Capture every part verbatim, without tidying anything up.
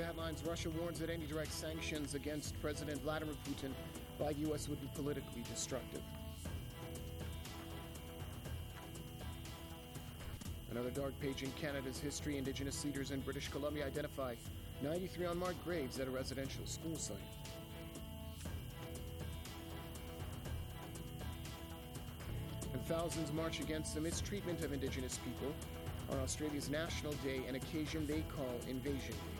the headlines, Russia warns that any direct sanctions against President Vladimir Putin by the U S would be politically destructive. Another dark page in Canada's history. Indigenous leaders in British Columbia identify ninety-three unmarked graves at a residential school site. And thousands march against the mistreatment of Indigenous people on Australia's National Day, an occasion they call Invasion Day.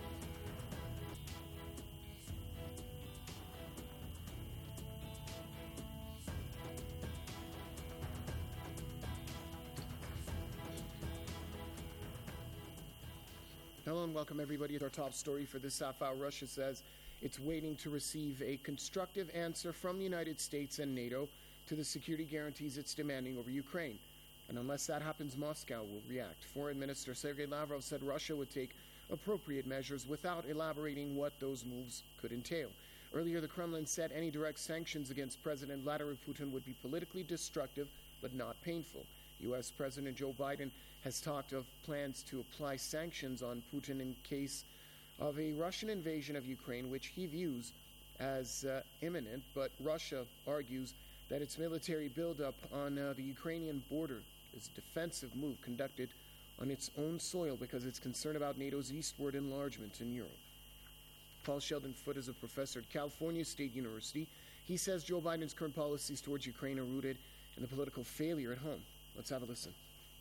Hello and welcome everybody to our top story for this half hour. Russia says it's waiting to receive a constructive answer from the United States and NATO to the security guarantees it's demanding over Ukraine. And unless that happens, Moscow will react. Foreign Minister Sergei Lavrov said Russia would take appropriate measures without elaborating what those moves could entail. Earlier, the Kremlin said any direct sanctions against President Vladimir Putin would be politically destructive but not painful. U S President Joe Biden has talked of plans to apply sanctions on Putin in case of a Russian invasion of Ukraine, which he views as uh, imminent, but Russia argues that its military buildup on uh, the Ukrainian border is a defensive move conducted on its own soil because it's concerned about NATO's eastward enlargement in Europe. Paul Sheldon Foote is a professor at California State University. He says Joe Biden's current policies towards Ukraine are rooted in the political failure at home. Let's have a listen.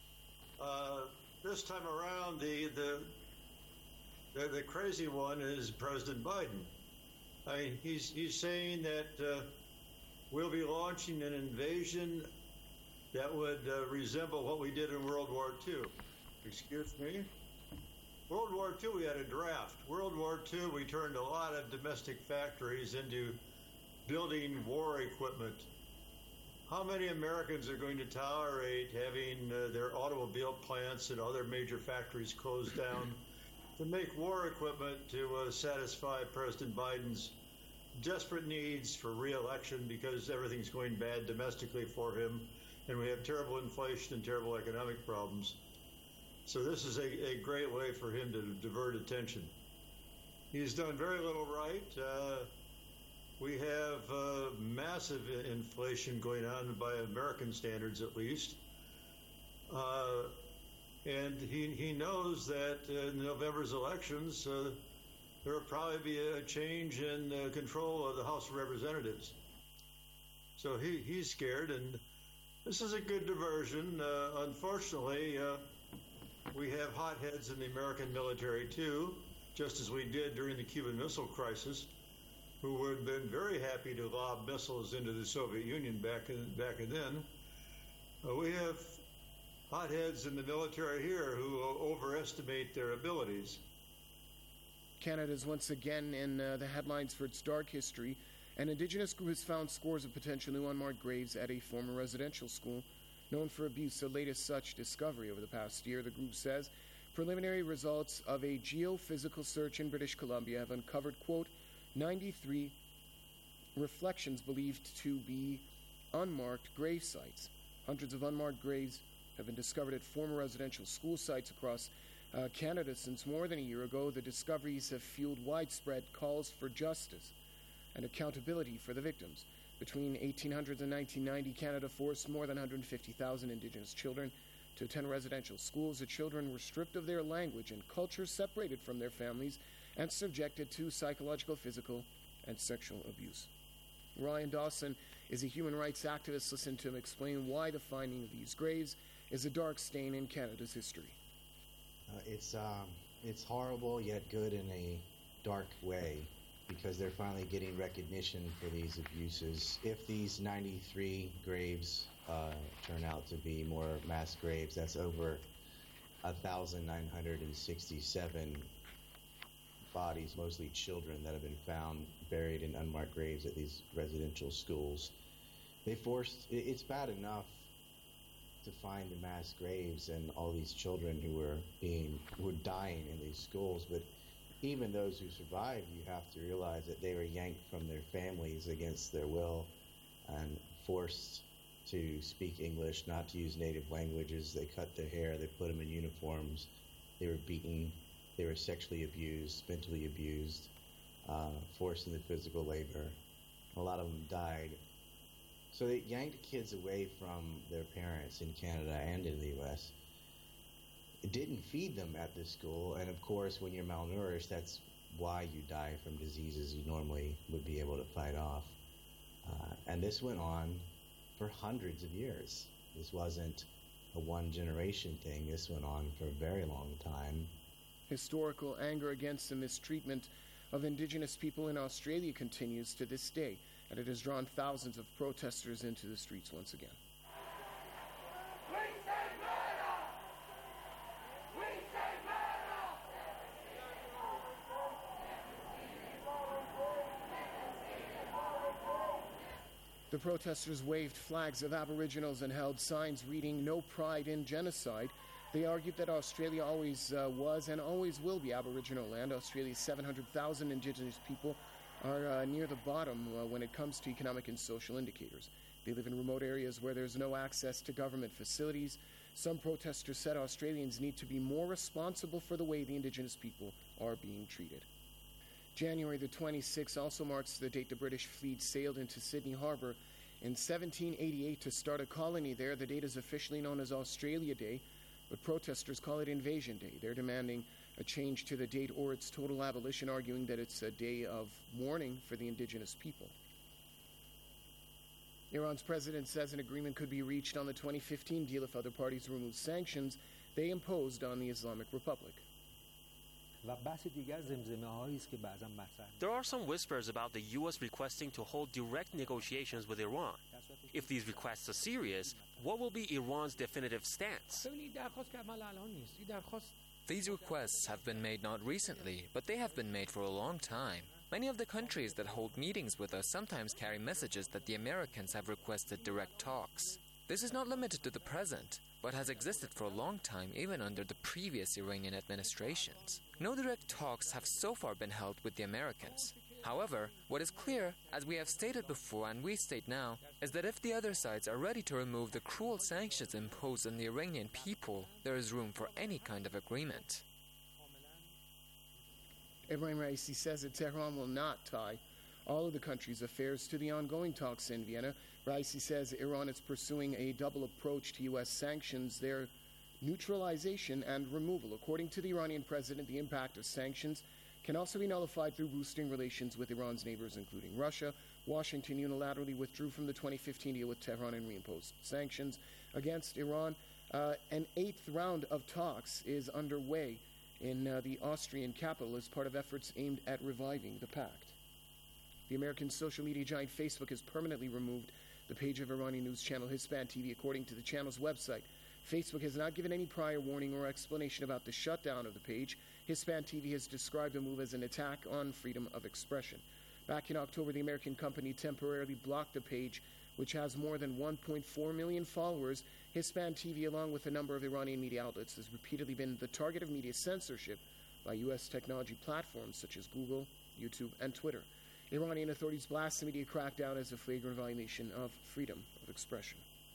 Uh, this time around, the, the the the crazy one is President Biden. I mean, he's he's saying that uh, we'll be launching an invasion that would uh, resemble what we did in World War Two. Excuse me? World War Two, we had a draft. World War Two, we turned a lot of domestic factories into building war equipment. How many Americans are going to tolerate having uh, their automobile plants and other major factories closed down to make war equipment to uh, satisfy President Biden's desperate needs for re-election because everything's going bad domestically for him and we have terrible inflation and terrible economic problems. So this is a, a great way for him to divert attention. He's done very little right. Uh, We have uh, massive inflation going on by American standards, at least. Uh, and he, he knows that in November's elections, uh, there will probably be a change in uh, control of the House of Representatives. So he, he's scared, and this is a good diversion. Uh, unfortunately, uh, we have hotheads in the American military, too, just as we did during the Cuban Missile Crisis, who would have been very happy to lob missiles into the Soviet Union back in, back in then. Uh, we have hotheads in the military here who overestimate their abilities. Canada is once again in uh, the headlines for its dark history. An Indigenous group has found scores of potential new unmarked graves at a former residential school known for abuse, the latest such discovery over the past year. The group says preliminary results of a geophysical search in British Columbia have uncovered, quote, ninety-three reflections believed to be unmarked grave sites. Hundreds of unmarked graves have been discovered at former residential school sites across uh, Canada since more than a year ago. The discoveries have fueled widespread calls for justice and accountability for the victims. Between eighteen hundred and nineteen ninety, Canada forced more than one hundred fifty thousand Indigenous children to attend residential schools. The children were stripped of their language and culture, separated from their families, and subjected to psychological, physical, and sexual abuse. Ryan Dawson is a human rights activist. Listen to him explain why the finding of these graves is a dark stain in Canada's history. Uh, it's um, it's horrible yet good in a dark way because they're finally getting recognition for these abuses. If these ninety-three graves uh, turn out to be more mass graves, that's over one thousand nine hundred sixty-seven bodies, mostly children, that have been found buried in unmarked graves at these residential schools. They forced, it's bad enough to find the mass graves and all these children who were being, who were dying in these schools, but even those who survived, you have to realize that they were yanked from their families against their will and forced to speak English, not to use native languages. They cut their hair, they put them in uniforms, they were beaten. They were sexually abused, mentally abused, uh, forced into physical labor. A lot of them died. So they yanked kids away from their parents in Canada and in the U S. It didn't feed them at this school, and of course, when you're malnourished, that's why you die from diseases you normally would be able to fight off. Uh, and this went on for hundreds of years. This wasn't a one-generation thing. This went on for a very long time. Historical anger against the mistreatment of Indigenous people in Australia continues to this day, and it has drawn thousands of protesters into the streets once again. We say murder! We say murder! The protesters waved flags of Aboriginals and held signs reading "No Pride in Genocide." They argued that Australia always uh, was and always will be Aboriginal land. Australia's seven hundred thousand Indigenous people are uh, near the bottom uh, when it comes to economic and social indicators. They live in remote areas where there's no access to government facilities. Some protesters said Australians need to be more responsible for the way the Indigenous people are being treated. January the twenty-sixth also marks the date the British fleet sailed into Sydney Harbour in seventeen eighty-eight to start a colony there. The date is officially known as Australia Day, but protesters call it Invasion Day. They're demanding a change to the date or its total abolition, arguing that it's a day of mourning for the Indigenous people. Iran's president says an agreement could be reached on the twenty fifteen deal if other parties remove sanctions they imposed on the Islamic Republic. There are some whispers about the U S requesting to hold direct negotiations with Iran. If these requests are serious, what will be Iran's definitive stance? These requests have been made not recently, but they have been made for a long time. Many of the countries that hold meetings with us sometimes carry messages that the Americans have requested direct talks. This is not limited to the present, but has existed for a long time even under the previous Iranian administrations. No direct talks have so far been held with the Americans. However, what is clear, as we have stated before and we state now, is that if the other sides are ready to remove the cruel sanctions imposed on the Iranian people, there is room for any kind of agreement. Ebrahim Raisi says that Tehran will not tie all of the country's affairs to the ongoing talks in Vienna. Raisi says Iran is pursuing a double approach to U S sanctions, their neutralization and removal. According to the Iranian president, the impact of sanctions can also be nullified through boosting relations with Iran's neighbors, including Russia. Washington unilaterally withdrew from the twenty fifteen deal with Tehran and reimposed sanctions against Iran. Uh, an eighth round of talks is underway in uh, the Austrian capital as part of efforts aimed at reviving the pact. The American social media giant Facebook has permanently removed the page of Iranian news channel Hispan T V. According to the channel's website, Facebook has not given any prior warning or explanation about the shutdown of the page. Hispan T V has described the move as an attack on freedom of expression. Back in October, the American company temporarily blocked the page, which has more than one point four million followers. Hispan T V, along with a number of Iranian media outlets, has repeatedly been the target of media censorship by U S technology platforms such as Google, YouTube, and Twitter. Iranian authorities blast the media crackdown as a flagrant violation of freedom of expression.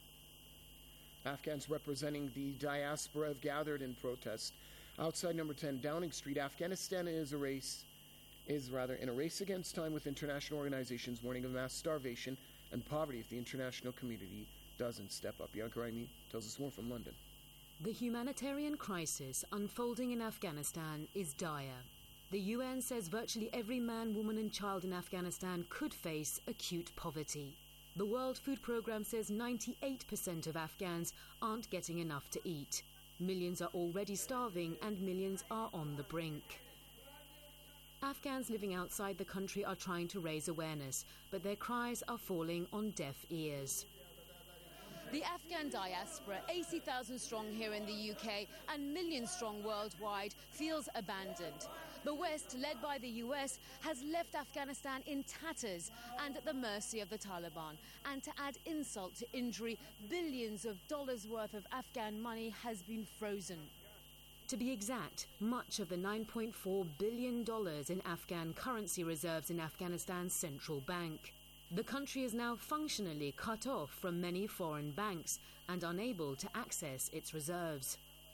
Afghans representing the diaspora have gathered in protest outside number ten Downing Street. Afghanistan is a race, is rather in a race against time, with international organizations warning of mass starvation and poverty if the international community doesn't step up. Bianca Raimi tells us more from London. The humanitarian crisis unfolding in Afghanistan is dire. The U N says virtually every man, woman and child in Afghanistan could face acute poverty. The World Food Programme says ninety-eight percent of Afghans aren't getting enough to eat. Millions are already starving and millions are on the brink. Afghans living outside the country are trying to raise awareness, but their cries are falling on deaf ears. The Afghan diaspora, eighty thousand strong here in the U K and millions strong worldwide, feels abandoned. The West, led by the U S, has left Afghanistan in tatters and at the mercy of the Taliban. And to add insult to injury, billions of dollars worth of Afghan money has been frozen. To be exact, much of the nine point four billion dollars in Afghan currency reserves in Afghanistan's central bank. The country is now functionally cut off from many foreign banks and unable to access its reserves.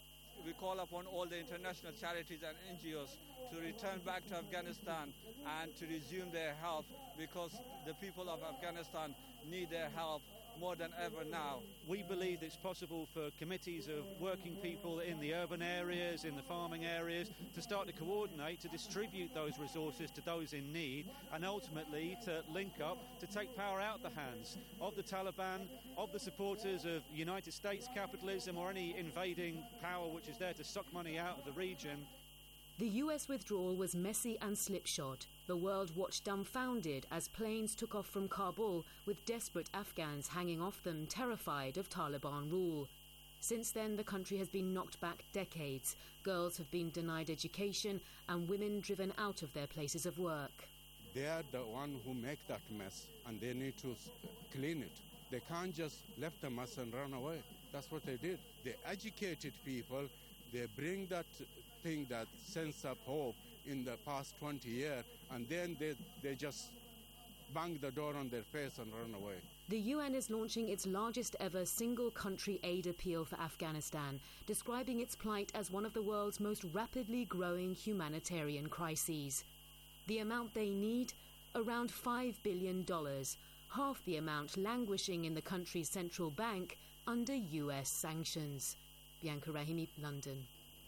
we call upon all the international charities and N G Os to return back to Afghanistan and to resume their help, because the people of Afghanistan need their help more than ever now. We believe it's possible for committees of working people in the urban areas, in the farming areas, to start to coordinate, to distribute those resources to those in need, and ultimately to link up to take power out of the hands of the Taliban, of the supporters of United States capitalism or any invading power which is there to suck money out of the region. The U S withdrawal was messy and slipshod. The world watched dumbfounded as planes took off from Kabul with desperate Afghans hanging off them, terrified of Taliban rule. Since then, the country has been knocked back decades. Girls have been denied education and women driven out of their places of work. They are the one who make that mess, and they need to clean it. They can't just left the mess and run away. That's what they did. They educated people. They bring that thing, that sense of hope in the past twenty years, and then they, they just bang the door on their face and run away. The U N is launching its largest ever single-country aid appeal for Afghanistan, describing its plight as one of the world's most rapidly growing humanitarian crises. The amount they need? Around five billion dollars, half the amount languishing in the country's central bank under U S sanctions. Bianca Rahimi, London.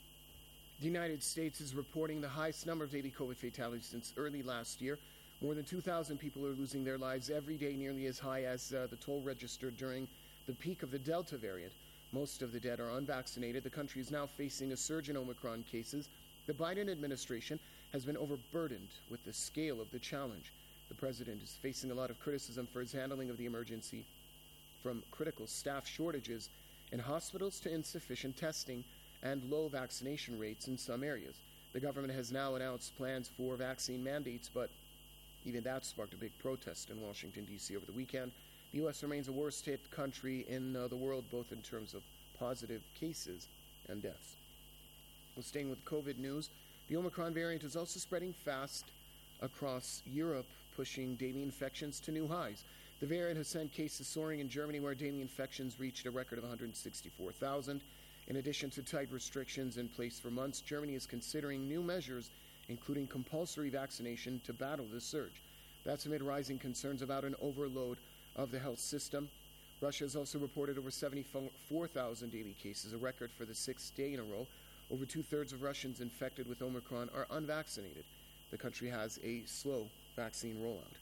The United States is reporting the highest number of daily COVID fatalities since early last year. More than two thousand people are losing their lives every day, nearly as high as uh, the toll registered during the peak of the Delta variant. Most of the dead are unvaccinated. The country is now facing a surge in Omicron cases. The Biden administration has been overburdened with the scale of the challenge. The president is facing a lot of criticism for his handling of the emergency, from critical staff shortages in hospitals to insufficient testing and low vaccination rates in some areas. The government has now announced plans for vaccine mandates, but even that sparked a big protest in Washington, D C over the weekend. The U S remains the worst-hit country in uh, the world, both in terms of positive cases and deaths. Well, staying with COVID news, the Omicron variant is also spreading fast across Europe, pushing daily infections to new highs. The variant has sent cases soaring in Germany, where daily infections reached a record of one hundred sixty-four thousand. In addition to tight restrictions in place for months, Germany is considering new measures, including compulsory vaccination, to battle this surge. That's amid rising concerns about an overload of the health system. Russia has also reported over seventy-four thousand daily cases, a record for the sixth day in a row. Over two-thirds of Russians infected with Omicron are unvaccinated. The country has a slow vaccine rollout.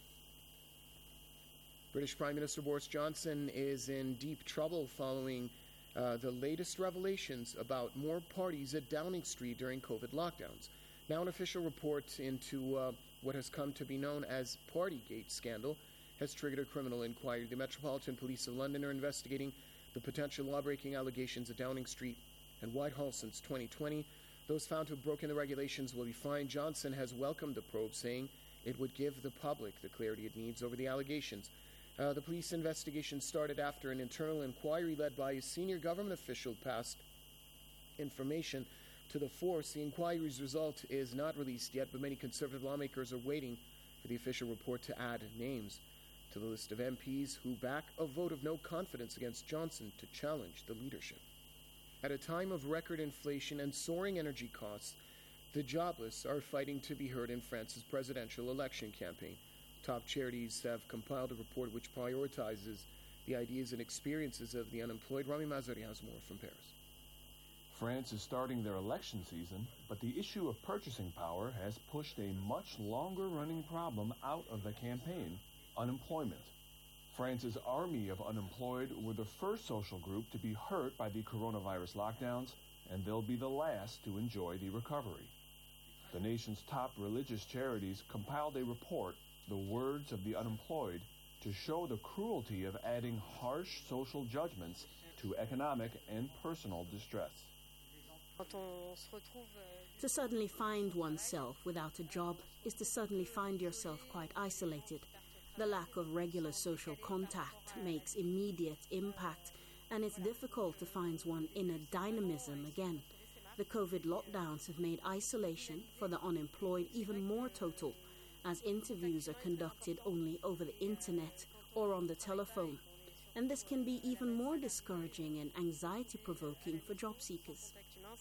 British Prime Minister Boris Johnson is in deep trouble following uh, the latest revelations about more parties at Downing Street during COVID lockdowns. Now an official report into uh, what has come to be known as Partygate scandal has triggered a criminal inquiry. The Metropolitan Police of London are investigating the potential law-breaking allegations at Downing Street and Whitehall since twenty twenty. Those found to have broken the regulations will be fined. Johnson has welcomed the probe, saying it would give the public the clarity it needs over the allegations. Uh, the police investigation started after an internal inquiry led by a senior government official passed information to the force. The inquiry's result is not released yet, but many Conservative lawmakers are waiting for the official report to add names to the list of M Ps who back a vote of no confidence against Johnson to challenge the leadership. At a time of record inflation and soaring energy costs, the jobless are fighting to be heard in France's presidential election campaign. Top charities have compiled a report which prioritizes the ideas and experiences of the unemployed. Rami Mazari has more from Paris. France is starting their election season, but the issue of purchasing power has pushed a much longer-running problem out of the campaign: unemployment. France's army of unemployed were the first social group to be hurt by the coronavirus lockdowns, and they'll be the last to enjoy the recovery. The nation's top religious charities compiled a report, The Words of the Unemployed, to show the cruelty of adding harsh social judgments to economic and personal distress. To suddenly find oneself without a job is to suddenly find yourself quite isolated. The lack of regular social contact makes immediate impact, and it's difficult to find one's inner dynamism again. The COVID lockdowns have made isolation for the unemployed even more total, as interviews are conducted only over the internet or on the telephone. and this can be even more discouraging and anxiety-provoking for job seekers.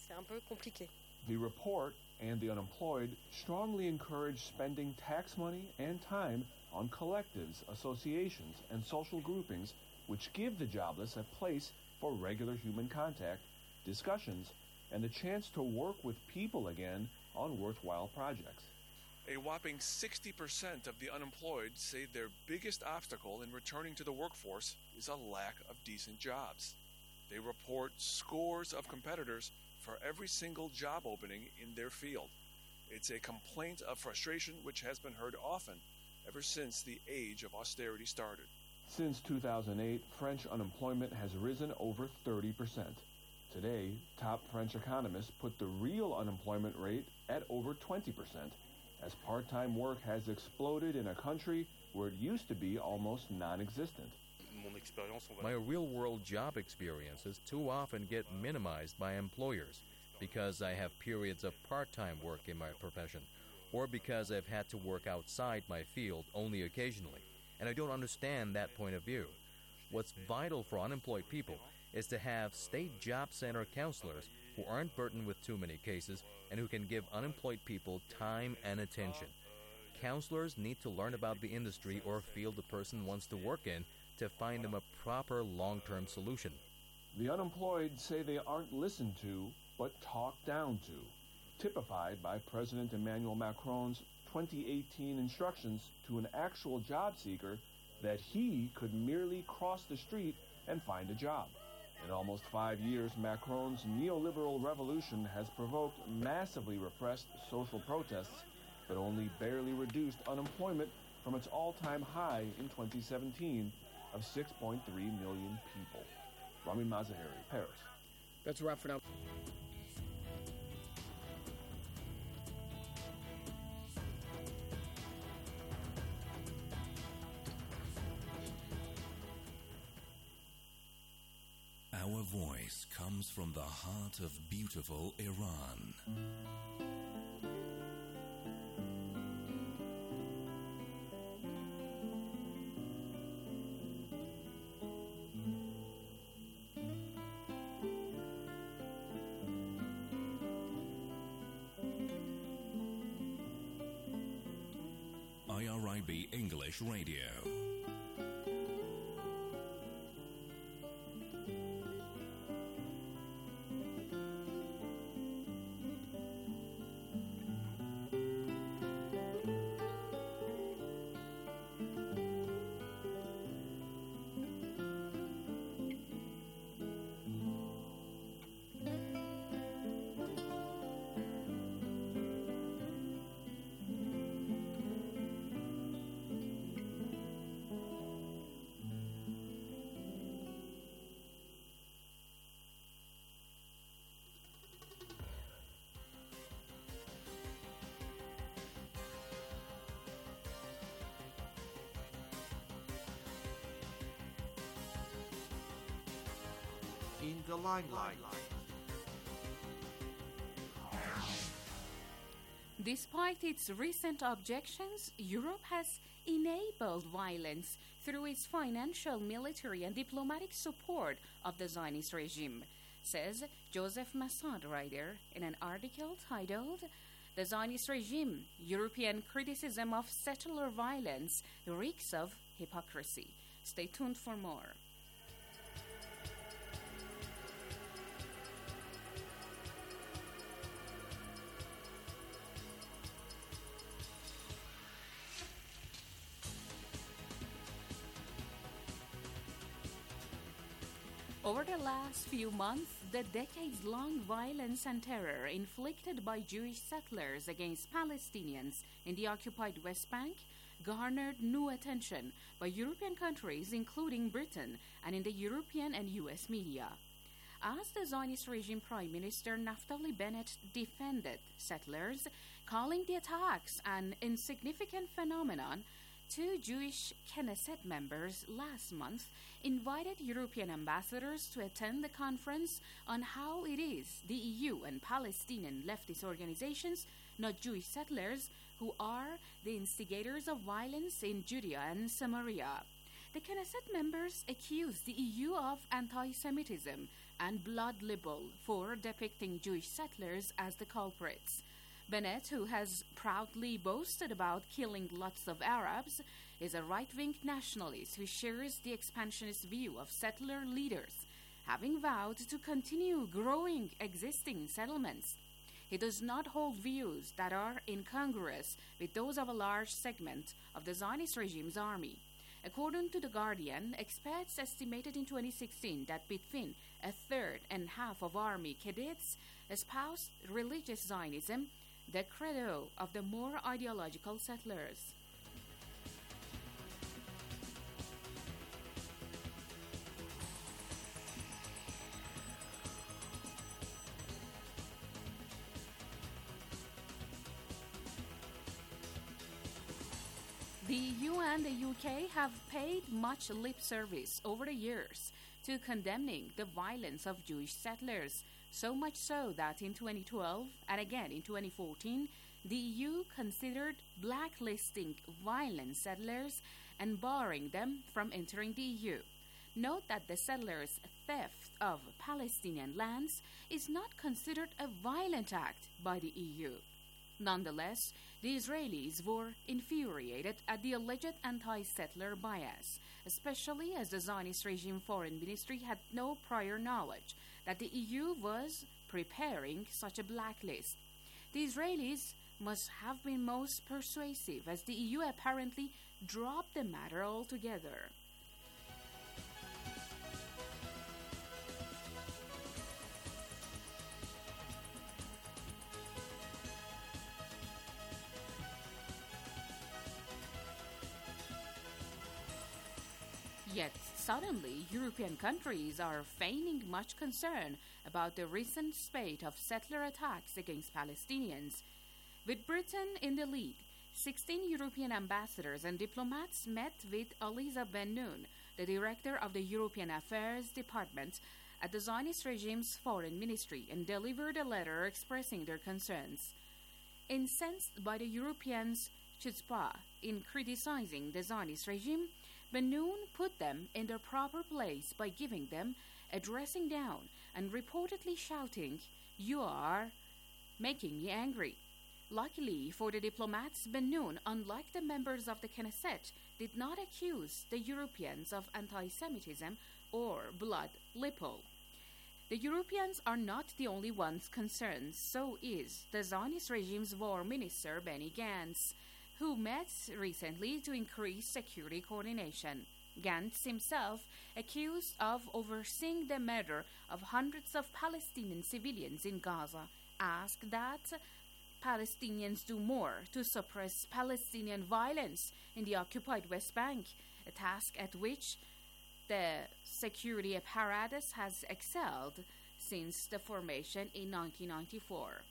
The report and the unemployed strongly encourage spending tax money and time on collectives, associations, and social groupings which give the jobless a place for regular human contact, discussions, and the chance to work with people again on worthwhile projects. A whopping sixty percent of the unemployed say their biggest obstacle in returning to the workforce is a lack of decent jobs. They report scores of competitors for every single job opening in their field. It's a complaint of frustration which has been heard often ever since the age of austerity started. Since two thousand eight, French unemployment has risen over thirty percent. Today, top French economists put the real unemployment rate at over twenty percent, as part-time work has exploded in a country where it used to be almost non-existent. My real-world job experiences too often get minimized by employers because I have periods of part-time work in my profession, or because I've had to work outside my field only occasionally, and I don't understand that point of view. What's vital for unemployed people is to have state job center counselors who aren't burdened with too many cases and who can give unemployed people time and attention. Counselors need to learn about the industry or field the person wants to work in to find them a proper long-term solution. The unemployed say they aren't listened to, but talked down to, typified by President Emmanuel Macron's twenty eighteen instructions to an actual job seeker that he could merely cross the street and find a job. In almost five years, Macron's neoliberal revolution has provoked massively repressed social protests, but only barely reduced unemployment from its all-time high in twenty seventeen of six point three million people. Ramin Mazaheri, Paris. That's a wrap for now. Our voice comes from the heart of beautiful Iran. I R I B English Radio. In the limelight. Despite its recent objections, Europe has enabled violence through its financial, military, and diplomatic support of the Zionist regime, says Joseph Massad Ryder in an article titled "The Zionist Regime, European Criticism of Settler Violence Reeks of Hypocrisy." Stay tuned for more. Over the last few months, the decades-long violence and terror inflicted by Jewish settlers against Palestinians in the occupied West Bank garnered new attention by European countries, including Britain, and in the European and U S media. As the Zionist regime Prime Minister Naftali Bennett defended settlers, calling the attacks an insignificant phenomenon, two Jewish Knesset members last month invited European ambassadors to attend the conference on how it is the E U and Palestinian leftist organizations, not Jewish settlers, who are the instigators of violence in Judea and Samaria. The Knesset members accused the E U of anti-Semitism and blood libel for depicting Jewish settlers as the culprits. Bennett, who has proudly boasted about killing lots of Arabs, is a right-wing nationalist who shares the expansionist view of settler leaders, having vowed to continue growing existing settlements. He does not hold views that are incongruous with those of a large segment of the Zionist regime's army. According to The Guardian, experts estimated in twenty sixteen that between a third and half of army cadets espoused religious Zionism, the credo of the more ideological settlers. The E U and the U K have paid much lip service over the years to condemning the violence of Jewish settlers, so much so that in twenty twelve and again in twenty fourteen, the E U considered blacklisting violent settlers and barring them from entering the E U. Note that the settlers' theft of Palestinian lands is not considered a violent act by the E U. Nonetheless, the Israelis were infuriated at the alleged anti-settler bias, especially as the Zionist regime foreign ministry had no prior knowledge that the E U was preparing such a blacklist. The Israelis must have been most persuasive, as the E U apparently dropped the matter altogether. Yet, suddenly, European countries are feigning much concern about the recent spate of settler attacks against Palestinians. With Britain in the lead, sixteen European ambassadors and diplomats met with Aliza Ben-Noun, the director of the European Affairs Department at the Zionist regime's foreign ministry, and delivered a letter expressing their concerns. Incensed by the Europeans' chutzpah in criticizing the Zionist regime, Ben-Noun put them in their proper place by giving them a dressing down and reportedly shouting, "You are making me angry." Luckily for the diplomats, Ben-Noun, unlike the members of the Knesset, did not accuse the Europeans of anti-Semitism or blood libel. The Europeans are not the only ones concerned, so is the Zionist regime's war minister Benny Gantz, who met recently to increase security coordination. Gantz himself, accused of overseeing the murder of hundreds of Palestinian civilians in Gaza, asked that Palestinians do more to suppress Palestinian violence in the occupied West Bank, a task at which the security apparatus has excelled since the formation in nineteen ninety-four.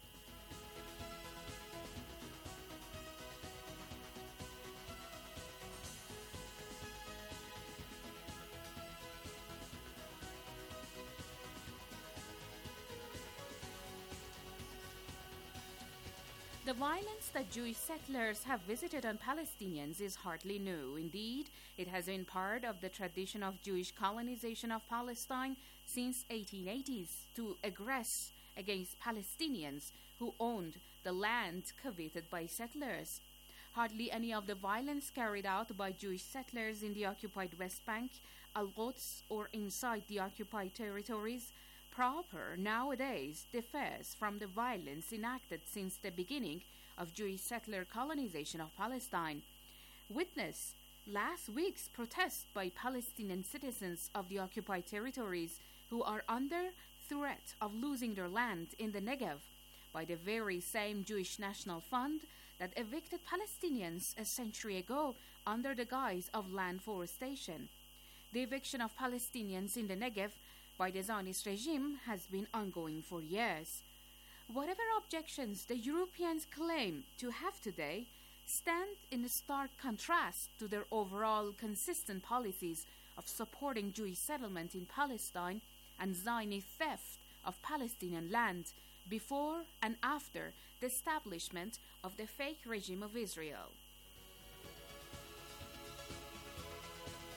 The violence that Jewish settlers have visited on Palestinians is hardly new. Indeed, it has been part of the tradition of Jewish colonization of Palestine since eighteen eighties to aggress against Palestinians who owned the land coveted by settlers. Hardly any of the violence carried out by Jewish settlers in the occupied West Bank, Al-Quds, or inside the occupied territories proper nowadays differs from the violence enacted since the beginning of Jewish settler colonization of Palestine. Witness last week's protest by Palestinian citizens of the occupied territories who are under threat of losing their land in the Negev by the very same Jewish National Fund that evicted Palestinians a century ago under the guise of land forestation. The eviction of Palestinians in the Negev by the Zionist regime has been ongoing for years. Whatever objections the Europeans claim to have today stand in stark contrast to their overall consistent policies of supporting Jewish settlement in Palestine and Zionist theft of Palestinian land before and after the establishment of the fake regime of Israel.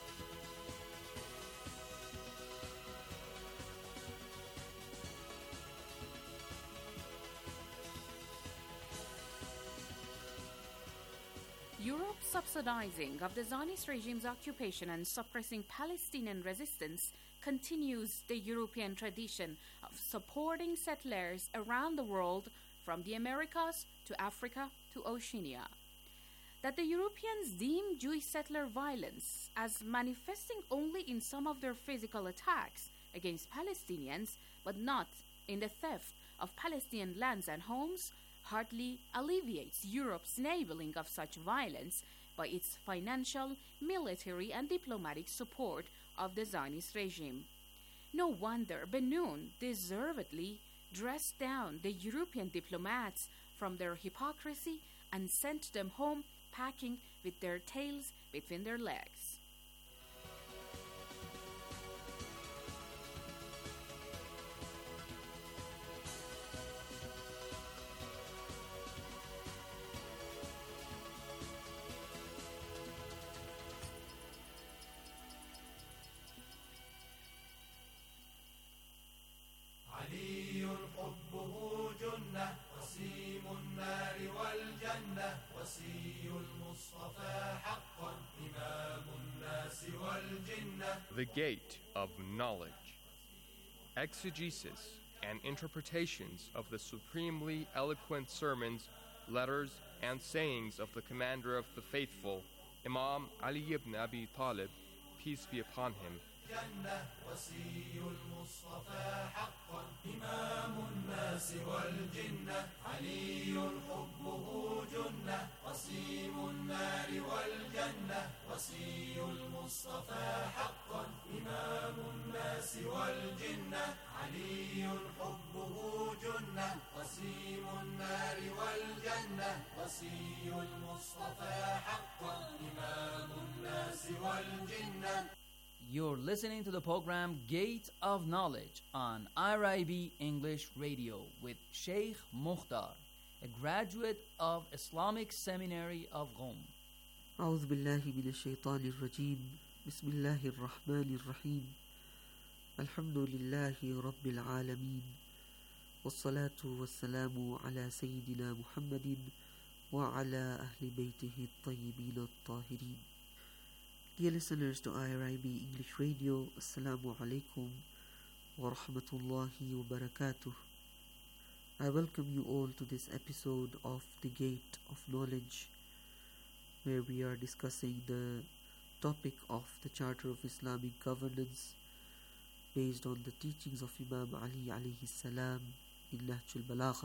subsidizing of the Zionist regime's occupation and suppressing Palestinian resistance continues the European tradition of supporting settlers around the world, from the Americas to Africa to Oceania. That the Europeans deem Jewish settler violence as manifesting only in some of their physical attacks against Palestinians, but not in the theft of Palestinian lands and homes, hardly alleviates Europe's enabling of such violence by its financial, military, and diplomatic support of the Zionist regime. No wonder Ben-Nun deservedly dressed down the European diplomats from their hypocrisy and sent them home packing with their tails between their legs. The Gate of Knowledge. Exegesis and interpretations of the supremely eloquent sermons, letters, and sayings of the Commander of the Faithful, Imam Ali ibn Abi Talib, peace be upon him. You're listening to the program Gate of Knowledge on R I B English Radio with Sheikh Mukhtar, a graduate of Islamic Seminary of Qom. أعوذ بالله من الشيطان الرجيم بسم الله الرحمن الرحيم الحمد لله رب العالمين والصلاة والسلام على سيدنا محمد وعلى أهل بيته الطيبين الطاهرين. Dear listeners to I R I B English Radio, Assalamu alaikum wa rahmatullahi wa barakatuh. I welcome you all to this episode of The Gate of Knowledge, where we are discussing the topic of the Charter of Islamic Governance based on the teachings of Imam Ali alayhi salam in Nahj al-Balagha.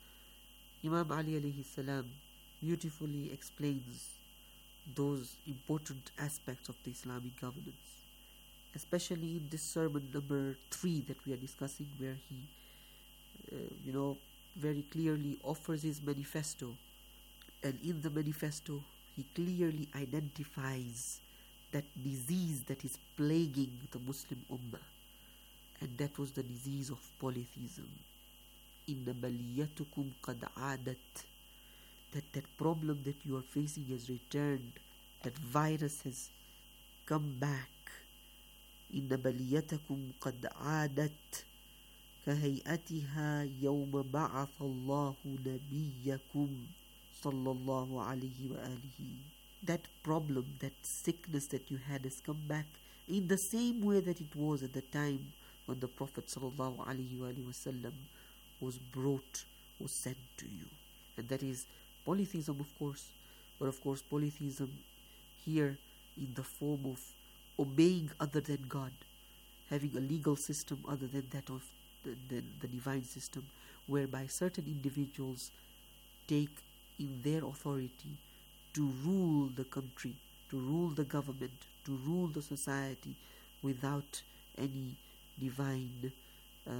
Imam Ali alayhi salam beautifully explains those important aspects of the Islamic governance, especially in this sermon number three that we are discussing, where he uh, you know very clearly offers his manifesto, and in the manifesto he clearly identifies that disease that is plaguing the Muslim Ummah, and that was the disease of polytheism. Inna baliyatukum qad aadat, that that problem that you are facing has returned, that virus has come back. Inna baliyatakum qad aadat kahayatiha yawma ba'atha Allahu nabiyyakum sallallahu alayhi wa alihi. That problem, that sickness that you had has come back in the same way that it was at the time when the Prophet sallallahu alayhi wa sallam was brought, was sent to you. And that is polytheism, of course, but of course polytheism here in the form of obeying other than God, having a legal system other than that of the, the, the divine system, whereby certain individuals take in their authority to rule the country, to rule the government, to rule the society without any divine uh,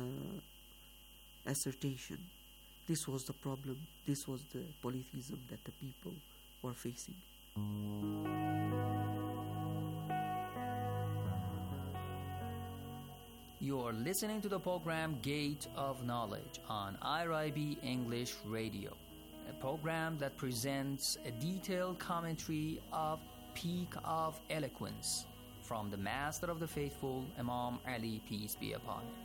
assertion. This was the problem. This was the polytheism that the people were facing. You are listening to the program Gate of Knowledge on I R I B English Radio, a program that presents a detailed commentary of Peak of Eloquence from the Master of the Faithful, Imam Ali, peace be upon him.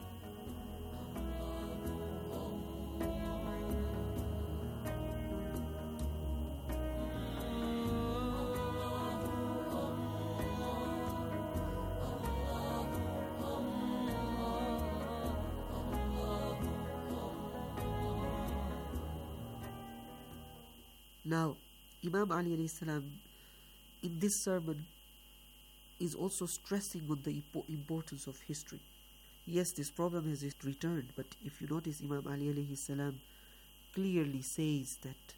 Now, Imam Ali alayhi salam in this sermon is also stressing on the importance of history. Yes, this problem has returned, but if you notice, Imam Ali alayhi salam clearly says that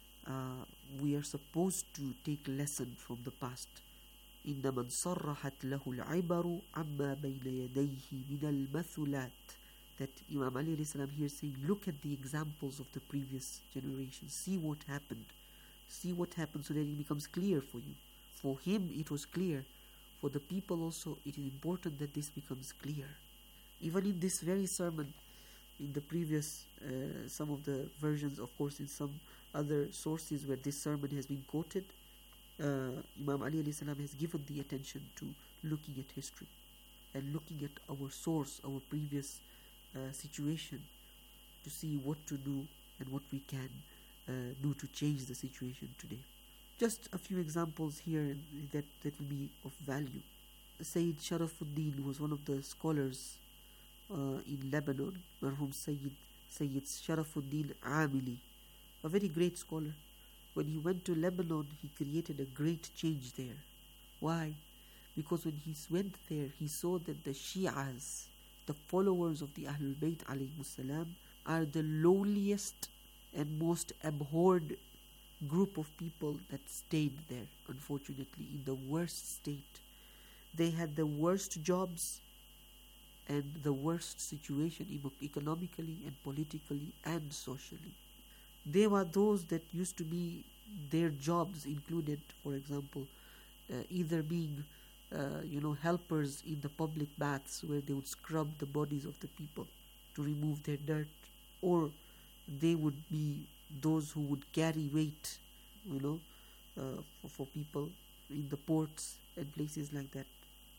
uh, we are supposed to take lesson from the past. إِنَّ مَنْ صَرَّحَتْ لَهُ الْعِبَرُ عَمَّا بَيْنَ يَدَيْهِ مِنَ الْمَثُلَاتِ. That Imam Ali alayhi salam here saying, look at the examples of the previous generation, see what happened, see what happened so that it becomes clear for you. For him it was clear, for the people also it is important that this becomes clear. Even in this very sermon, in the previous, uh, some of the versions, of course in some other sources where this sermon has been quoted, uh, Imam Ali alayhi salam has given the attention to looking at history and looking at our source, our previous uh, situation, to see what to do and what we can uh, do to change the situation today. Just a few examples here that, that will be of value. Sayyid Sharafuddin was one of the scholars uh, in Lebanon, Marhum Sayyid, Sayyid Sharafuddin Amili, a very great scholar. When he went to Lebanon, he created a great change there. Why? Because when he went there, he saw that the Shi'as, the followers of the Ahlul Bayt alayhimus salam, are the lowliest and most abhorred group of people that stayed there, unfortunately, in the worst state. They had the worst jobs and the worst situation economically and politically and socially. They were those that used to be, their jobs included, for example, uh, either being uh, you know, helpers in the public baths where they would scrub the bodies of the people to remove their dirt, or they would be those who would carry weight, you know, uh, for, for people in the ports and places like that.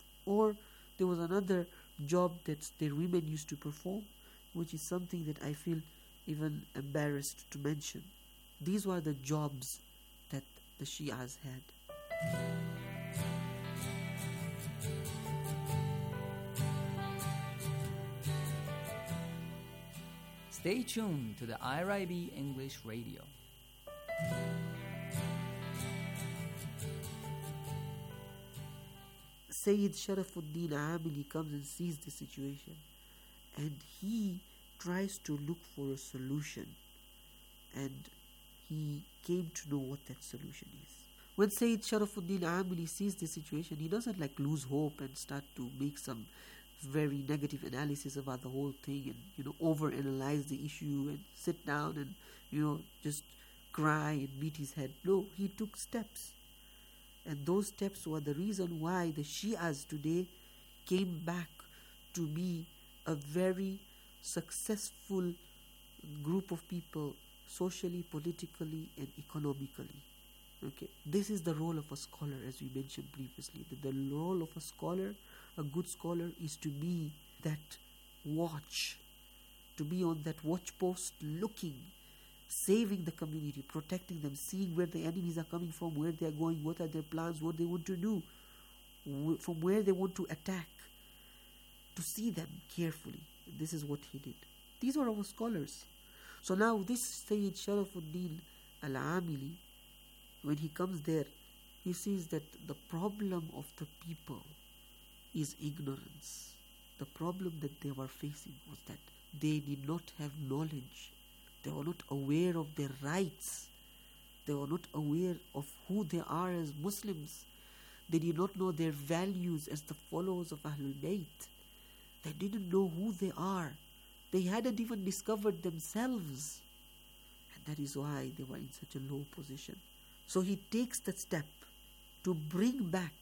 Or there was another job that their women used to perform, which is something that I feel even embarrassed to mention. These were the jobs that the Shi'as had. Stay tuned to the I R I B English Radio. Sayyid Sharafuddin Amili comes and sees the situation, and he tries to look for a solution, and he came to know what that solution is. When Sayyid Sharafuddin Amili sees the situation, he doesn't like lose hope and start to make some very negative analysis about the whole thing and, you know, overanalyze the issue and sit down and, you know, just cry and beat his head. No, he took steps. And those steps were the reason why the Shi'as today came back to be a very successful group of people, socially, politically, and economically. Okay, this is the role of a scholar, as we mentioned previously. That the role of a scholar, a good scholar, is to be that watch, to be on that watch post, looking, saving the community, protecting them, seeing where the enemies are coming from, where they are going, what are their plans, what they want to do, wh- from where they want to attack, to see them carefully. This is what he did. These are our scholars. So now this Sayyid Sharafuddin Al-Amili, when he comes there, he sees that the problem of the people is ignorance. The problem that they were facing was that they did not have knowledge. They were not aware of their rights. They were not aware of who they are as Muslims. They did not know their values as the followers of Ahlul Bayt. They didn't know who they are. They hadn't even discovered themselves. And that is why they were in such a low position. So he takes that step to bring back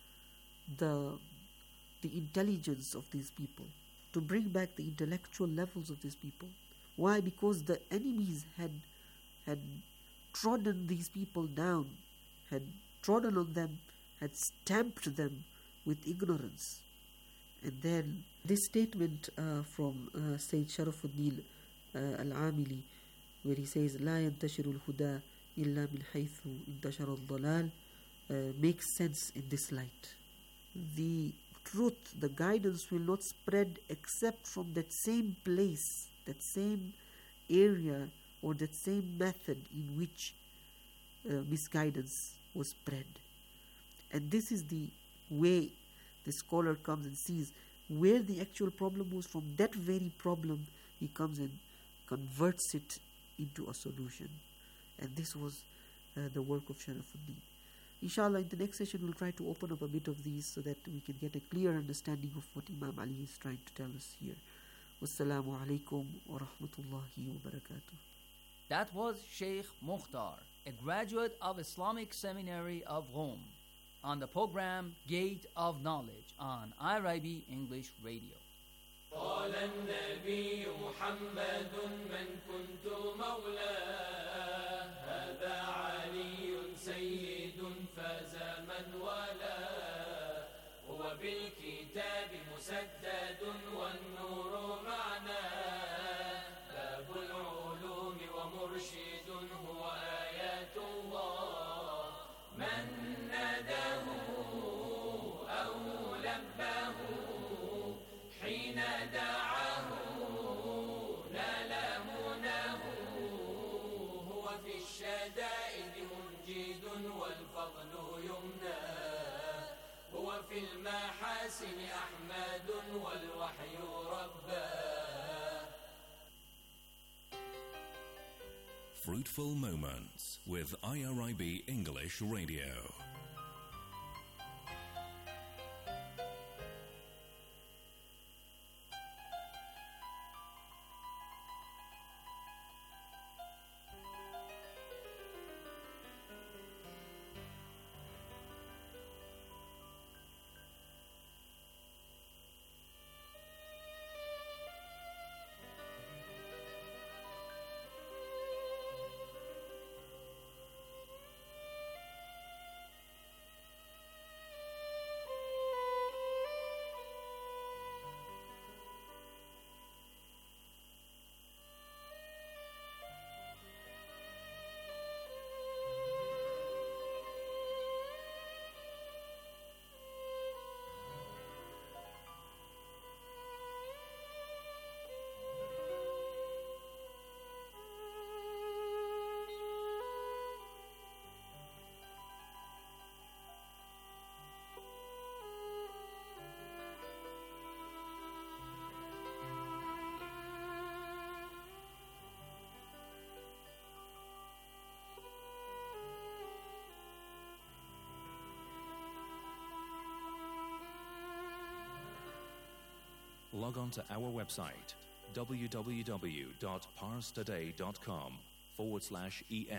the, the intelligence of these people, to bring back the intellectual levels of these people. Why? Because the enemies had had trodden these people down, had trodden on them, had stamped them with ignorance. And then this statement uh, from uh, Sayyid Sharafuddin uh, Al-Amili, where he says, لا ينتشر الهدى إلا من حيث انتشر الضلال, uh, makes sense in this light. The truth, the guidance will not spread except from that same place, that same area, or that same method in which uh, misguidance was spread. And this is the way the scholar comes and sees where the actual problem was. From that very problem, he comes and converts it into a solution. And this was uh, the work of Sharafuddin. Inshallah, in the next session, we'll try to open up a bit of these so that we can get a clear understanding of what Imam Ali is trying to tell us here. Wassalamu alaikum wa rahmatullahi wa barakatuh. That was Sheikh Mukhtar, a graduate of Islamic Seminary of Rome, on the program Gate of Knowledge on I R I B English Radio. قال النبي محمد من كنت مولاه هذا علي سيد فاز من والاه هو بالكتاب مسدد والنور معناه باب العلوم ومرشد هو آيات الله من ناداه أو لباه حين دعاه نال مناه هو في الشدائد منجد والفضل يمناه هو في المحاسن أحمد والوحي رباه. Fruitful Moments with I R I B English Radio. Log on to our website, www.parstoday.com forward slash en.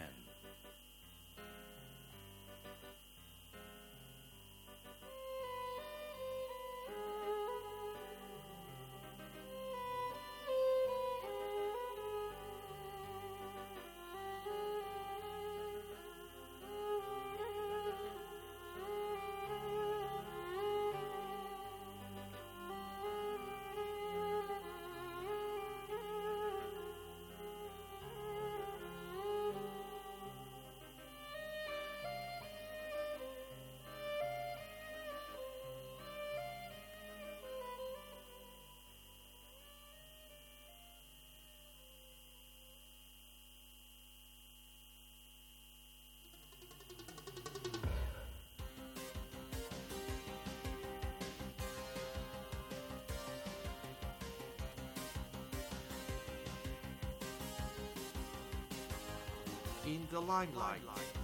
In the limelight.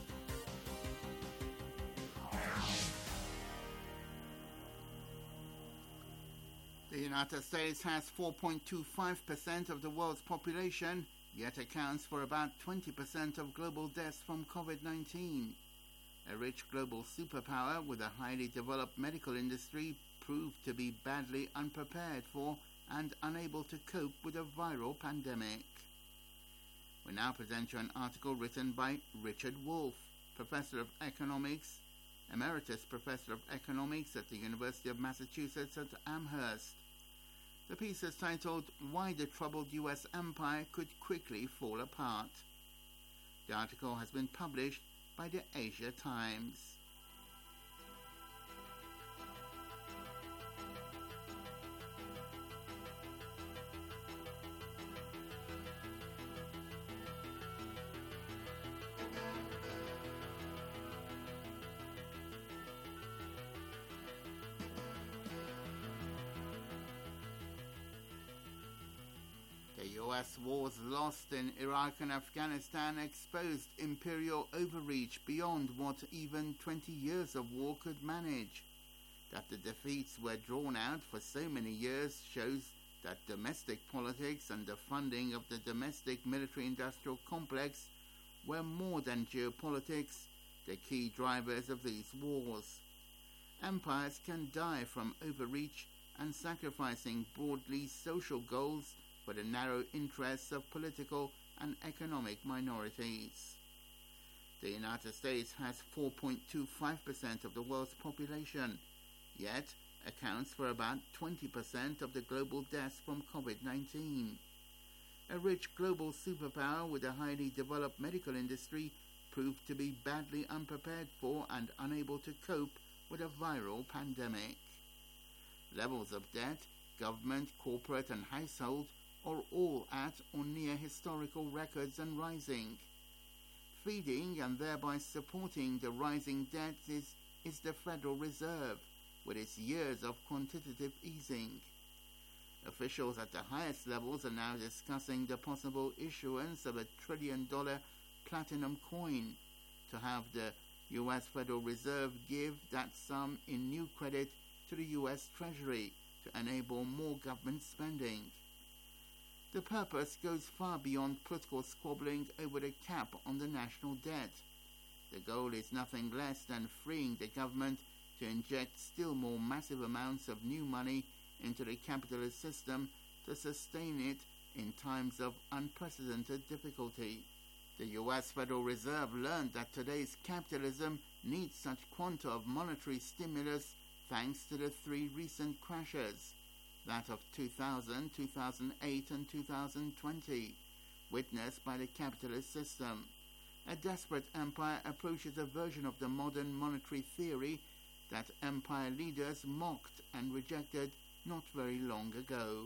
The United States has four point two five percent of the world's population, yet accounts for about twenty percent of global deaths from COVID nineteen. A rich global superpower with a highly developed medical industry proved to be badly unprepared for and unable to cope with a viral pandemic. We now present you an article written by Richard Wolff, Professor of Economics, Emeritus Professor of Economics at the University of Massachusetts at Amherst. The piece is titled, Why the Troubled U S Empire Could Quickly Fall Apart. The article has been published by the Asia Times. U S wars lost in Iraq and Afghanistan exposed imperial overreach beyond what even twenty years of war could manage. That the defeats were drawn out for so many years shows that domestic politics and the funding of the domestic military-industrial complex were more than geopolitics, the key drivers of these wars. Empires can die from overreach and sacrificing broadly social goals for the narrow interests of political and economic minorities. The United States has four point two five percent of the world's population, yet accounts for about twenty percent of the global deaths from COVID nineteen. A rich global superpower with a highly developed medical industry proved to be badly unprepared for and unable to cope with a viral pandemic. Levels of debt, government, corporate and household are all at or near historical records and rising. Feeding and thereby supporting the rising debts is, is the Federal Reserve, with its years of quantitative easing. Officials at the highest levels are now discussing the possible issuance of a trillion dollar platinum coin to have the U S Federal Reserve give that sum in new credit to the U S Treasury to enable more government spending. The purpose goes far beyond political squabbling over the cap on the national debt. The goal is nothing less than freeing the government to inject still more massive amounts of new money into the capitalist system to sustain it in times of unprecedented difficulty. The U S Federal Reserve learned that today's capitalism needs such quanta of monetary stimulus thanks to the three recent crashes, that of two thousand, two thousand eight and two thousand twenty, witnessed by the capitalist system. A desperate empire approaches a version of the modern monetary theory that empire leaders mocked and rejected not very long ago.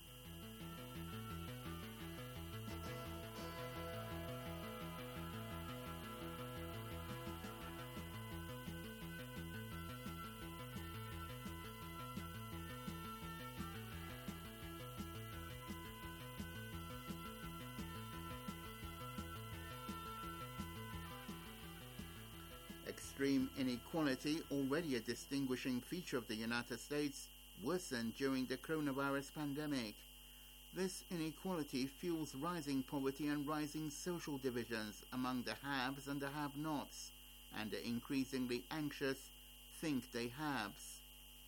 Extreme inequality, already a distinguishing feature of the United States, worsened during the coronavirus pandemic. This inequality fuels rising poverty and rising social divisions among the haves and the have-nots, and the increasingly anxious think-they-haves.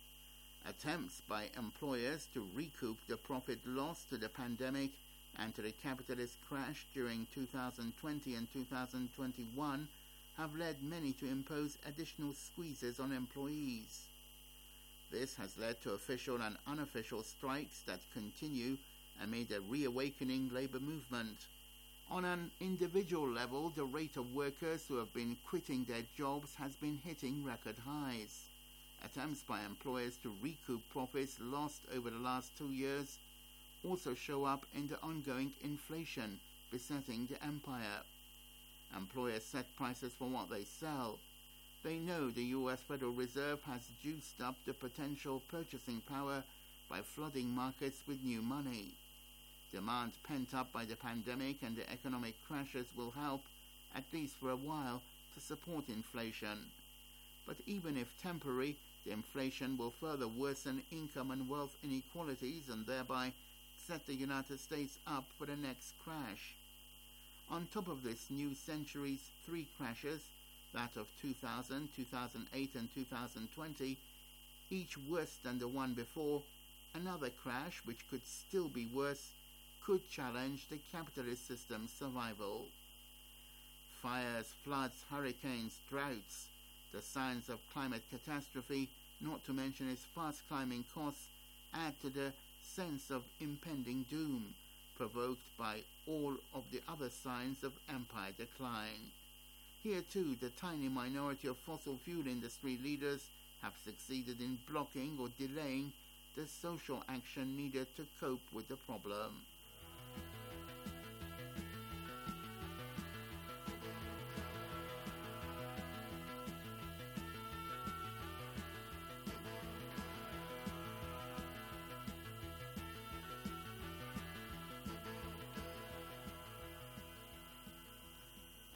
Attempts by employers to recoup the profit lost to the pandemic and to the capitalist crash during two thousand twenty and two thousand twenty-one have led many to impose additional squeezes on employees. This has led to official and unofficial strikes that continue amid a reawakening labor movement. On an individual level, the rate of workers who have been quitting their jobs has been hitting record highs. Attempts by employers to recoup profits lost over the last two years also show up in the ongoing inflation besetting the empire. Employers set prices for what they sell. They know the U S Federal Reserve has juiced up the potential purchasing power by flooding markets with new money. Demand pent up by the pandemic and the economic crashes will help, at least for a while, to support inflation. But even if temporary, the inflation will further worsen income and wealth inequalities and thereby set the United States up for the next crash. On top of this new century's three crashes, that of two thousand, two thousand eight and two thousand twenty, each worse than the one before, another crash, which could still be worse, could challenge the capitalist system's survival. Fires, floods, hurricanes, droughts, the signs of climate catastrophe, not to mention its fast climbing costs, add to the sense of impending doom, provoked by all of the other signs of empire decline. Here too, the tiny minority of fossil fuel industry leaders have succeeded in blocking or delaying the social action needed to cope with the problem.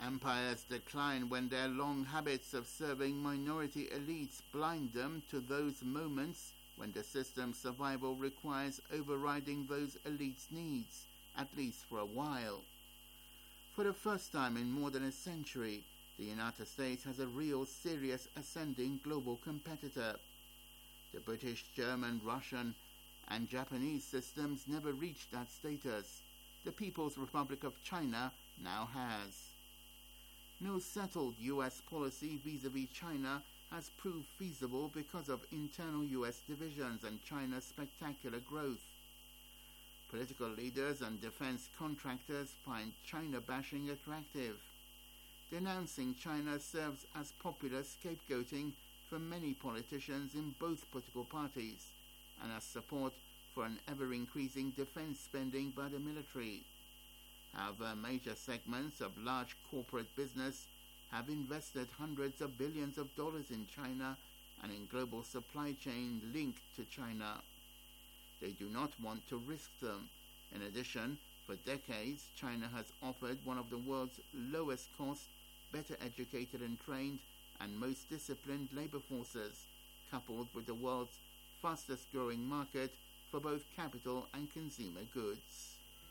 Empires decline when their long habits of serving minority elites blind them to those moments when the system's survival requires overriding those elites' needs, at least for a while. For the first time in more than a century, the United States has a real, serious, ascending global competitor. The British, German, Russian, and Japanese systems never reached that status. The People's Republic of China now has. No settled U S policy vis-à-vis China has proved feasible because of internal U S divisions and China's spectacular growth. Political leaders and defense contractors find China bashing attractive. Denouncing China serves as popular scapegoating for many politicians in both political parties and as support for an ever-increasing defense spending by the military. However, major segments of large corporate business have invested hundreds of billions of dollars in China and in global supply chain linked to China. They do not want to risk them. In addition, for decades, China has offered one of the world's lowest cost, better educated and trained, and most disciplined labor forces, coupled with the world's fastest growing market for both capital and consumer goods.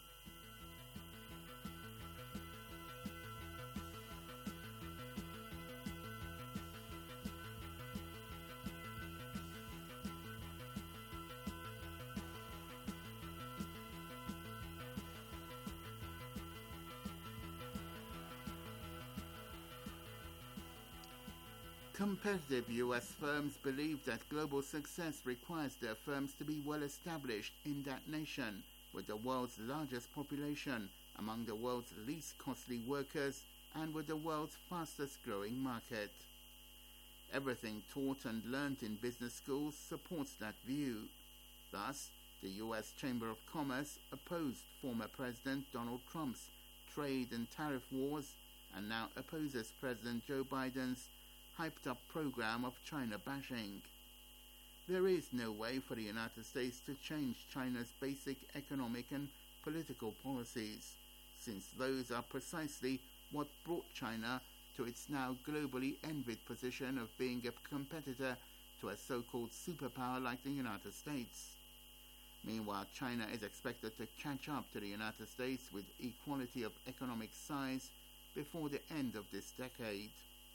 Competitive U S firms believe that global success requires their firms to be well established in that nation, with the world's largest population, among the world's least costly workers, and with the world's fastest growing market. Everything taught and learnt in business schools supports that view. Thus, the U S Chamber of Commerce opposed former President Donald Trump's trade and tariff wars and now opposes President Joe Biden's hyped-up program of China bashing. There is no way for the United States to change China's basic economic and political policies, since those are precisely what brought China to its now globally envied position of being a competitor to a so-called superpower like the United States. Meanwhile, China is expected to catch up to the United States with equality of economic size before the end of this decade.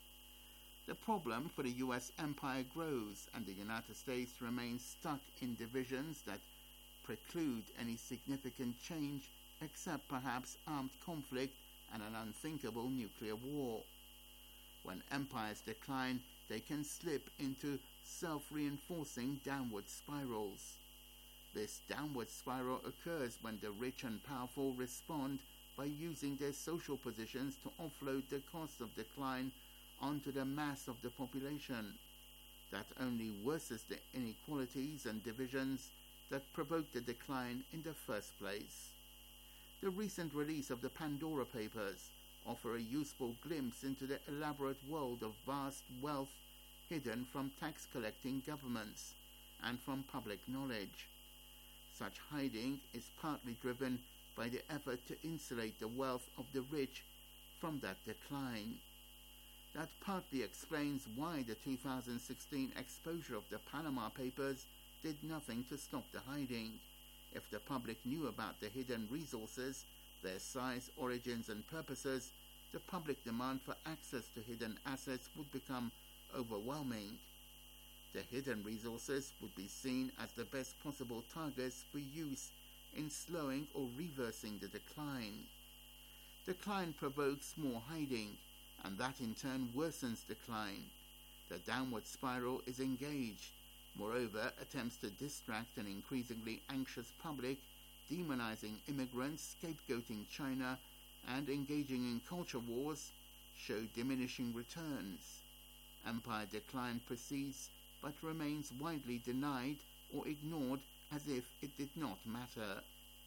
The problem for the U S empire grows, and the United States remains stuck in divisions that preclude any significant change except perhaps armed conflict and an unthinkable nuclear war. When empires decline, they can slip into self-reinforcing downward spirals. This downward spiral occurs when the rich and powerful respond by using their social positions to offload the cost of decline onto the mass of the population. That only worsens the inequalities and divisions that provoked the decline in the first place. The recent release of the Pandora Papers offer a useful glimpse into the elaborate world of vast wealth hidden from tax-collecting governments and from public knowledge. Such hiding is partly driven by the effort to insulate the wealth of the rich from that decline. That partly explains why the two thousand sixteen exposure of the Panama Papers did nothing to stop the hiding. If the public knew about the hidden resources, their size, origins and purposes, the public demand for access to hidden assets would become overwhelming. The hidden resources would be seen as the best possible targets for use in slowing or reversing the decline. Decline provokes more hiding, and that in turn worsens decline. The downward spiral is engaged. Moreover, attempts to distract an increasingly anxious public, demonizing immigrants, scapegoating China, and engaging in culture wars show diminishing returns. Empire decline proceeds but remains widely denied or ignored as if it did not matter.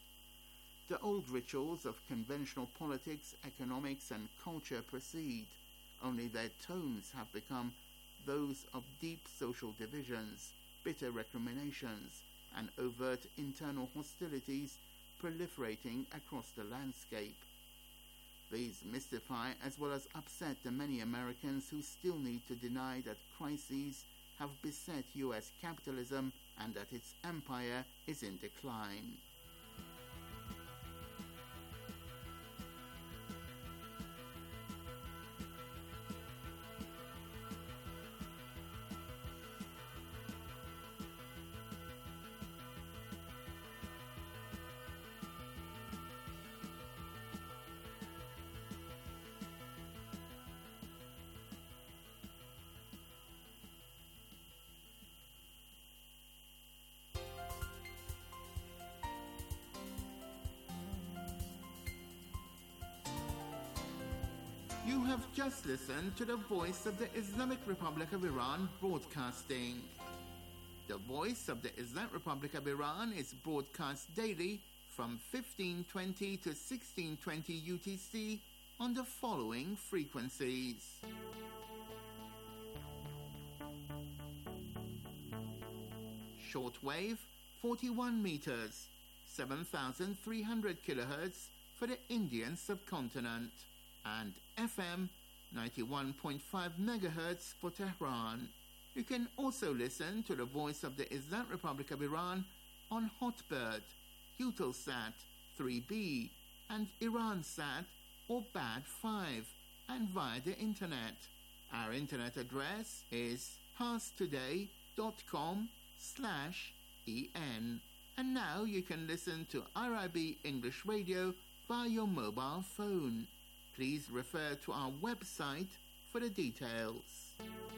The old rituals of conventional politics, economics, and culture proceed, only their tones have become those of deep social divisions, bitter recriminations, and overt internal hostilities proliferating across the landscape. These mystify as well as upset the many Americans who still need to deny that crises have beset U S capitalism and that its empire is in decline. You have just listened to the Voice of the Islamic Republic of Iran broadcasting. The Voice of the Islamic Republic of Iran is broadcast daily from fifteen twenty to sixteen twenty U T C on the following frequencies. Shortwave, forty-one meters, seven thousand three hundred kilohertz for the Indian subcontinent, and F M ninety-one point five megahertz for Tehran. You can also listen to the Voice of the Islamic Republic of Iran on Hotbird, Eutelsat three B, and Iransat or B A D five, and via the internet. Our internet address is parstoday.com slash en. And now you can listen to R I B English Radio via your mobile phone. Please refer to our website for the details.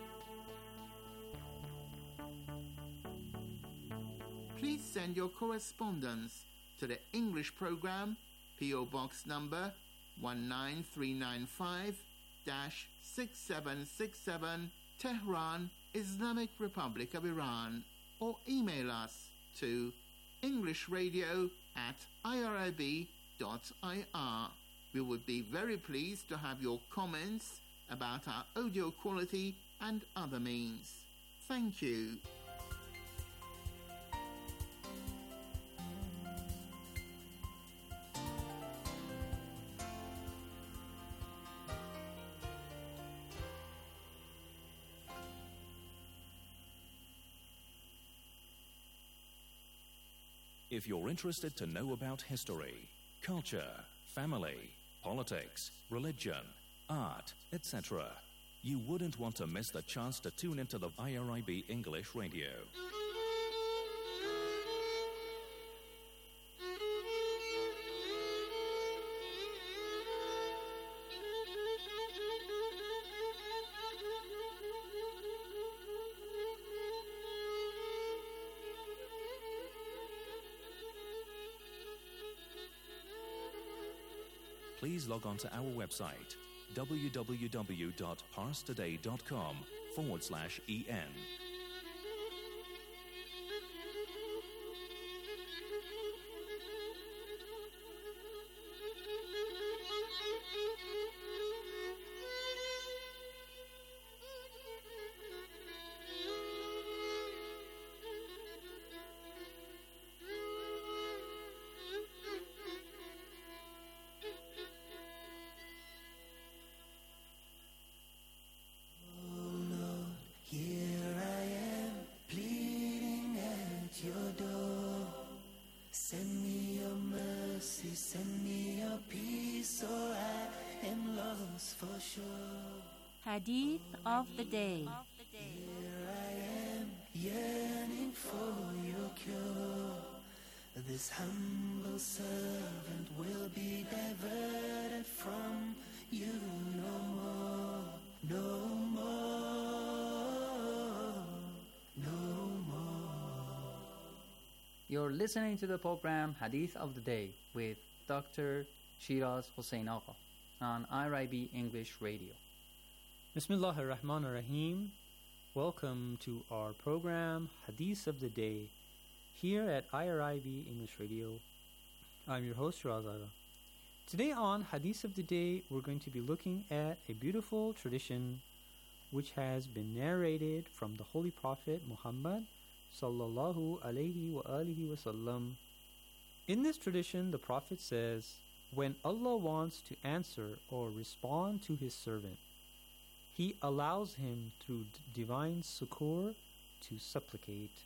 Please send your correspondence to the English program, P O Box number one nine three nine five, six seven six seven, Tehran, Islamic Republic of Iran, or email us to englishradio at irib dot I R. We would be very pleased to have your comments about our audio quality and other means. Thank you. If you're interested to know about history, culture, family, politics, religion, art, et cetera, you wouldn't want to miss the chance to tune into the I R I B English Radio. Please log on to our website, www.parstoday.com forward slash en. Hadith of the day. Here I am, yearning for your cure. This humble servant will be diverted from you no more, no more, no more. You're listening to the program Hadith of the Day with Doctor Shiraz Hossein Agha on I R I B English Radio. Bismillah ar-Rahman ar-Rahim. Welcome to our program Hadith of the Day here at I R I B English Radio. I'm your host Shiraz Agha. Today on Hadith of the Day we're going to be looking at a beautiful tradition which has been narrated from the Holy Prophet Muhammad sallallahu alayhi wa alihi wa sallam. In this tradition the Prophet says, when Allah wants to answer or respond to His servant, He allows him through d- divine succour to supplicate.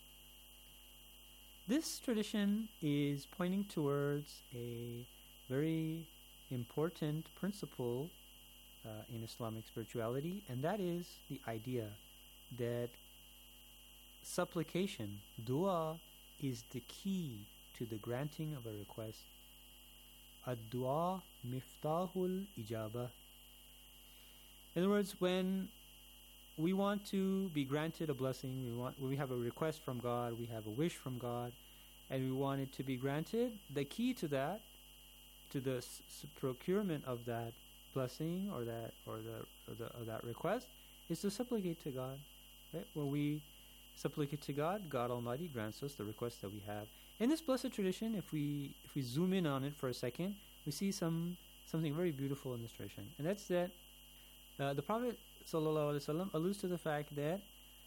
This tradition is pointing towards a very important principle uh, in Islamic spirituality, and that is the idea that supplication, dua, is the key to the granting of a request. Ad-dua miftahul ijabah. In other words, when we want to be granted a blessing, we want, when we have a request from God, we have a wish from God, and we want it to be granted, the key to that, to the s- s- procurement of that blessing or that or the or, the, or that request, is to supplicate to God. Right? When we supplicate to God, God Almighty grants us the request that we have. In this blessed tradition, if we if we zoom in on it for a second, we see some something very beautiful in this tradition, and that's that uh, the Prophet sallallahu alaihi wasallam alludes to the fact that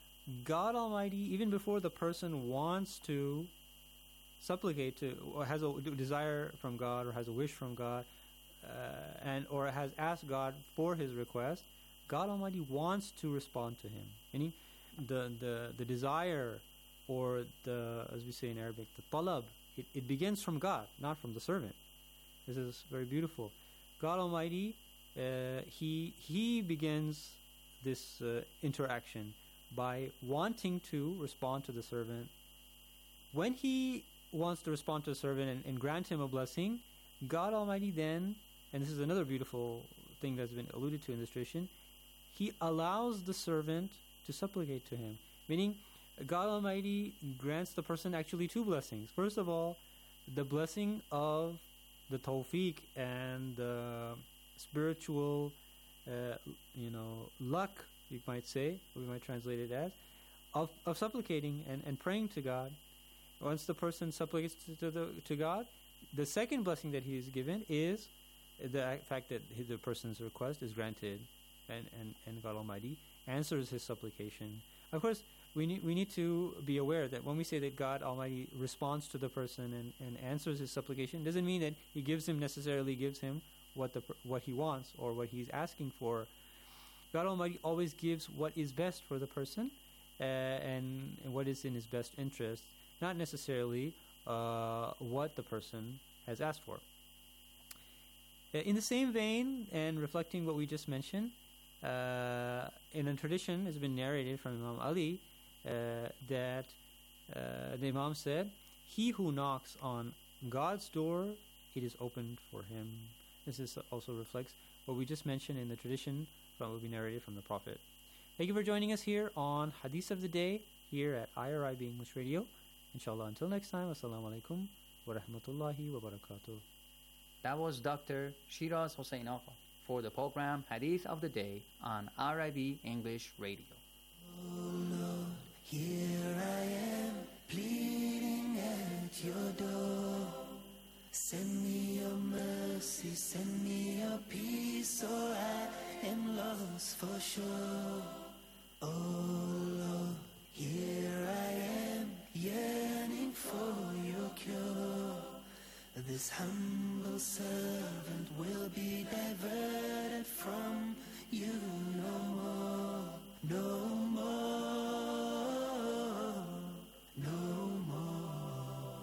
God Almighty, even before the person wants to supplicate to, or has a desire from God, or has a wish from God, uh, and or has asked God for his request, God Almighty wants to respond to him. Meaning, the the the desire, or the, as we say in Arabic, the talab, it, it begins from God, not from the servant. This is very beautiful. God Almighty, uh, he he begins this uh, interaction by wanting to respond to the servant. When he wants to respond to a servant and, and grant him a blessing, God Almighty then, and this is another beautiful thing that's been alluded to in this tradition, He allows the servant to supplicate to him. Meaning, God Almighty grants the person actually two blessings. First of all, the blessing of the tawfiq and the spiritual, uh, you know, luck, you might say, we might translate it as, of, of supplicating and, and praying to God. Once the person supplicates to, to, the, to God, the second blessing that he is given is the fact that his, the person's request is granted, and, and, and God Almighty answers his supplication. Of course, we need we need to be aware that when we say that God Almighty responds to the person and, and answers his supplication, doesn't mean that He gives him necessarily gives him what the what he wants or what he's asking for. God Almighty always gives what is best for the person, uh, and, and what is in his best interest, not necessarily uh, what the person has asked for. Uh, in the same vein, and reflecting what we just mentioned, uh, in a tradition has been narrated from Imam Ali uh, that uh, the Imam said, "He who knocks on God's door, it is opened for him." This is also reflects what we just mentioned in the tradition from what we narrated from the Prophet. Thank you for joining us here on Hadith of the Day here at I R I B English Radio. Inshallah, until next time, assalamu alaikum wa rahmatullahi wa barakatuh. That was Doctor Shiraz Hossein Agha for the program Hadith of the Day on I R I B English Radio. Oh Lord, here I am, pleading at your door. Send me your mercy, send me your peace, or I am lost for sure. Oh Lord, here I am, yearning for your cure. This humble servant will be diverted from you no more, no more, no more.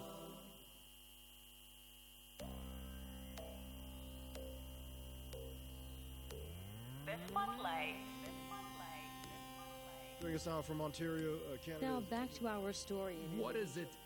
This one play. Doing a sound from Ontario, uh, Canada. Now back to our story. What is it